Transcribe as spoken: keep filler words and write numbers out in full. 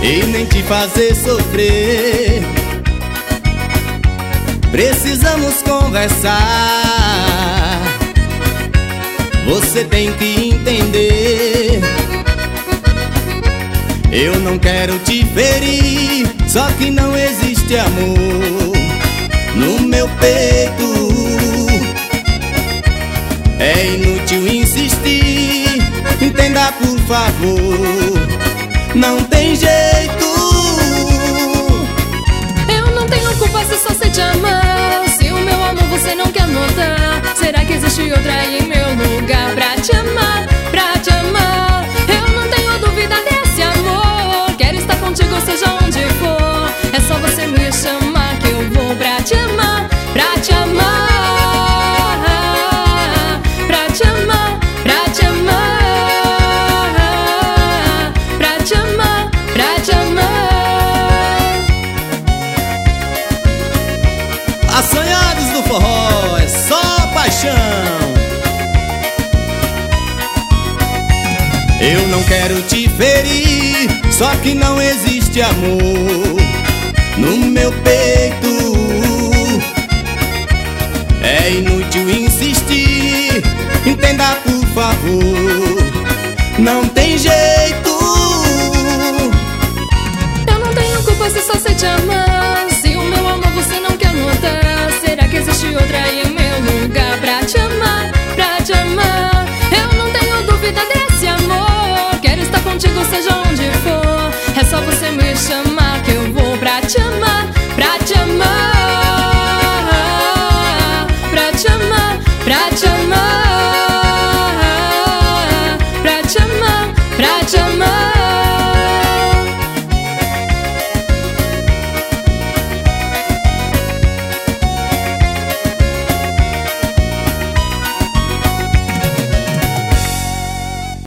e nem te fazer sofrer. Precisamos conversar, você tem que entender. Eu não quero te ferir, só que não existe amor no meu peito. É inútil insistir, entenda por favor, não tem jeito. Eu não tenho culpa se só sei te amar. Se o meu amor você não quer notar, será que existe outra aí em meu lugar pra te amar, pra te amar? Eu não tenho dúvida desse amor, quero estar contigo seja onde for. É só você me chamar que eu vou pra te amar, pra te amar. Assanhados do forró, é só paixão. Eu não quero te ferir, só que não existe amor no meu peito. É inútil insistir, entenda por favor,